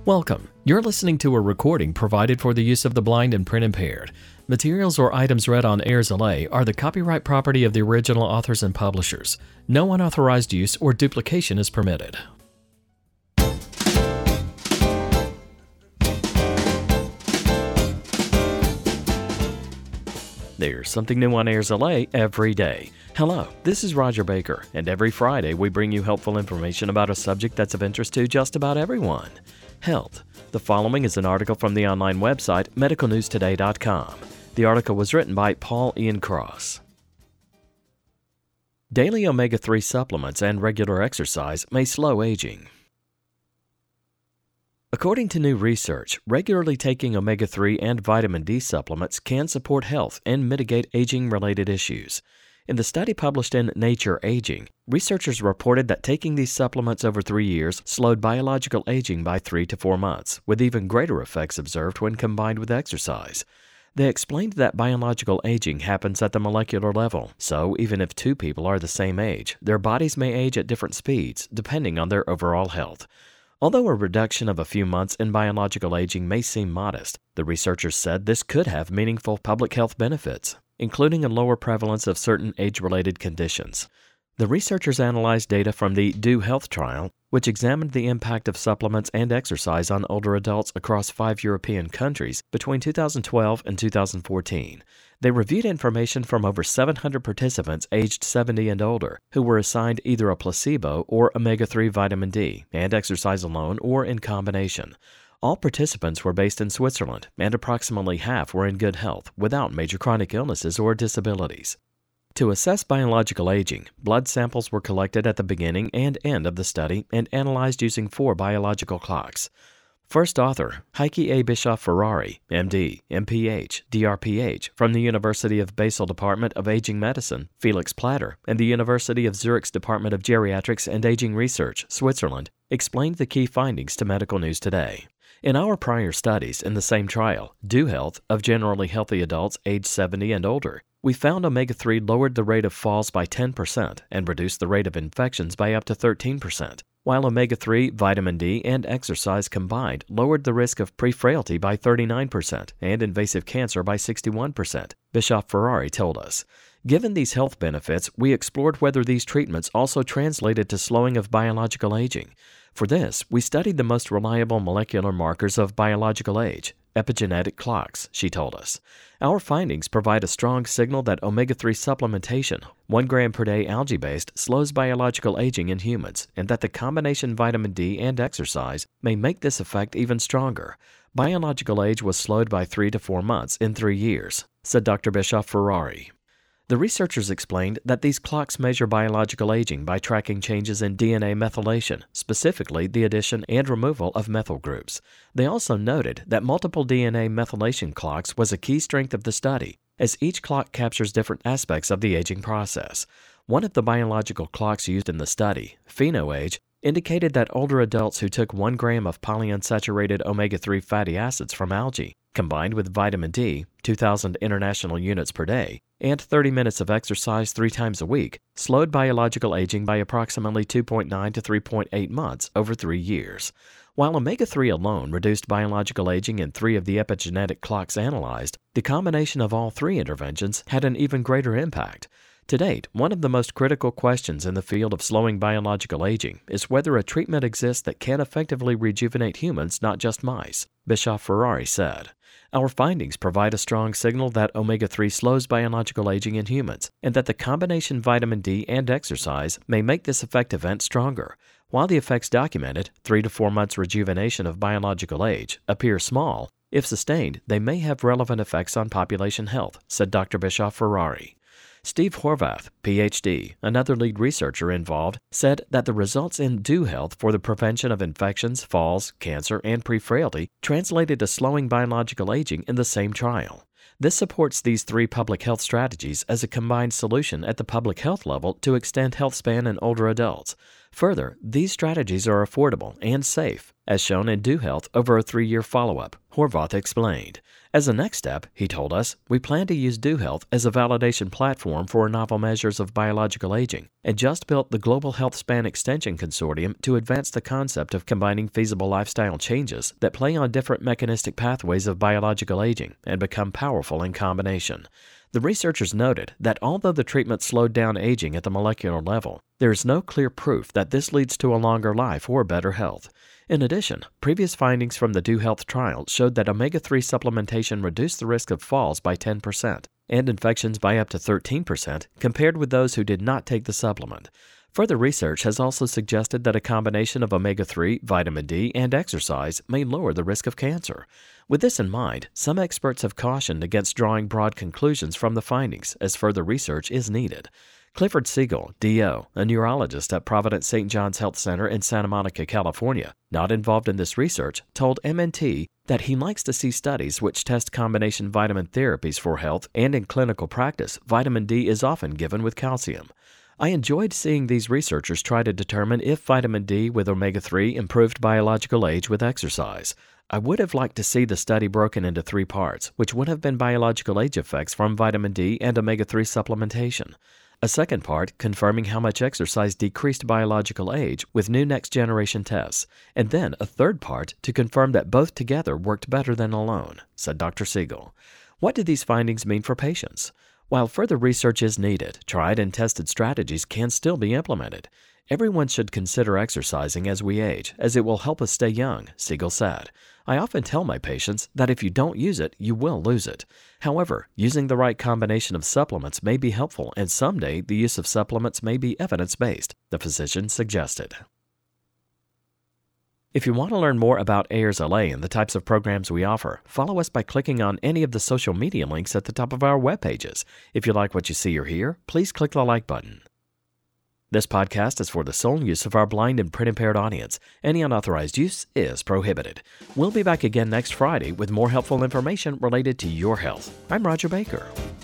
Welcome. You're listening to a recording provided for the use of the blind and print impaired. Materials or items read on Airs LA are the copyright property of the original authors and publishers. No unauthorized use or duplication is permitted. There's something new on Airs LA every day. Hello, this is Roger Baker, and every Friday we bring you helpful information about a subject that's of interest to just about everyone. Health. The following is an article from the online website medicalnewstoday.com. The article was written by Paul Ian Cross. Daily omega-3 supplements and regular exercise may slow aging. According to new research, regularly taking omega-3 and vitamin D supplements can support health and mitigate aging-related issues. In the study published in Nature Aging, researchers reported that taking these supplements over 3 years slowed biological aging by 3 to 4 months, with even greater effects observed when combined with exercise. They explained that biological aging happens at the molecular level, so even if two people are the same age, their bodies may age at different speeds, depending on their overall health. Although a reduction of a few months in biological aging may seem modest, the researchers said this could have meaningful public health benefits, including a lower prevalence of certain age-related conditions. The researchers analyzed data from the Do Health trial, which examined the impact of supplements and exercise on older adults across 5 European countries between 2012 and 2014. They reviewed information from over 700 participants aged 70 and older who were assigned either a placebo or omega-3 vitamin D and exercise alone or in combination. All participants were based in Switzerland, and approximately half were in good health without major chronic illnesses or disabilities. To assess biological aging, blood samples were collected at the beginning and end of the study and analyzed using 4 biological clocks. First author, Heike A. Bischoff-Ferrari, MD, MPH, DRPH, from the University of Basel Department of Aging Medicine, Felix Platter, and the University of Zurich's Department of Geriatrics and Aging Research, Switzerland, explained the key findings to Medical News Today. In our prior studies in the same trial, Do Health, of generally healthy adults aged 70 and older, we found omega-3 lowered the rate of falls by 10% and reduced the rate of infections by up to 13%, while omega-3, vitamin D, and exercise combined lowered the risk of pre-frailty by 39% and invasive cancer by 61%, Bischoff-Ferrari told us. Given these health benefits, we explored whether these treatments also translated to slowing of biological aging. For this, we studied the most reliable molecular markers of biological age, epigenetic clocks, she told us. Our findings provide a strong signal that omega-3 supplementation, 1 gram per day algae-based, slows biological aging in humans, and that the combination vitamin D and exercise may make this effect even stronger. Biological age was slowed by 3 to 4 months in 3 years, said Dr. Bischoff-Ferrari. The researchers explained that these clocks measure biological aging by tracking changes in DNA methylation, specifically the addition and removal of methyl groups. They also noted that multiple DNA methylation clocks was a key strength of the study, as each clock captures different aspects of the aging process. One of the biological clocks used in the study, PhenoAge, indicated that older adults who took 1 gram of polyunsaturated omega-3 fatty acids from algae, combined with vitamin D, 2,000 international units per day, and 30 minutes of exercise 3 times a week, slowed biological aging by approximately 2.9 to 3.8 months over 3 years. While omega-3 alone reduced biological aging in 3 of the epigenetic clocks analyzed, the combination of all 3 interventions had an even greater impact. To date, one of the most critical questions in the field of slowing biological aging is whether a treatment exists that can effectively rejuvenate humans, not just mice, Bischoff-Ferrari said. Our findings provide a strong signal that omega-3 slows biological aging in humans, and that the combination vitamin D and exercise may make this effect event stronger. While the effects documented, 3 to 4 months rejuvenation of biological age, appear small, if sustained, they may have relevant effects on population health, said Dr. Bischoff-Ferrari. Steve Horvath, Ph.D., another lead researcher involved, said that the results in Do Health for the prevention of infections, falls, cancer, and pre-frailty translated to slowing biological aging in the same trial. This supports these 3 public health strategies as a combined solution at the public health level to extend health span in older adults. Further, these strategies are affordable and safe, as shown in Do Health over a 3-year follow-up, Horvath explained. As a next step, he told us, we plan to use Do Health as a validation platform for novel measures of biological aging, and just built the Global Health Span Extension Consortium to advance the concept of combining feasible lifestyle changes that play on different mechanistic pathways of biological aging and become powerful in combination. The researchers noted that although the treatment slowed down aging at the molecular level, there is no clear proof that this leads to a longer life or better health. In addition, previous findings from the Do Health trial showed that omega-3 supplementation reduced the risk of falls by 10% and infections by up to 13% compared with those who did not take the supplement. Further research has also suggested that a combination of omega-3, vitamin D, and exercise may lower the risk of cancer. With this in mind, some experts have cautioned against drawing broad conclusions from the findings, as further research is needed. Clifford Siegel, D.O., a neurologist at Providence St. John's Health Center in Santa Monica, California, not involved in this research, told MNT that he likes to see studies which test combination vitamin therapies for health, and in clinical practice, vitamin D is often given with calcium. I enjoyed seeing these researchers try to determine if vitamin D with omega-3 improved biological age with exercise. I would have liked to see the study broken into 3 parts, which would have been biological age effects from vitamin D and omega-3 supplementation. A second part confirming how much exercise decreased biological age with new next-generation tests, and then a third part to confirm that both together worked better than alone, said Dr. Siegel. What do these findings mean for patients? While further research is needed, tried and tested strategies can still be implemented. Everyone should consider exercising as we age, as it will help us stay young, Siegel said. I often tell my patients that if you don't use it, you will lose it. However, using the right combination of supplements may be helpful, and someday the use of supplements may be evidence-based, the physician suggested. If you want to learn more about Ayers LA and the types of programs we offer, follow us by clicking on any of the social media links at the top of our web pages. If you like what you see or hear, please click the like button. This podcast is for the sole use of our blind and print-impaired audience. Any unauthorized use is prohibited. We'll be back again next Friday with more helpful information related to your health. I'm Roger Baker.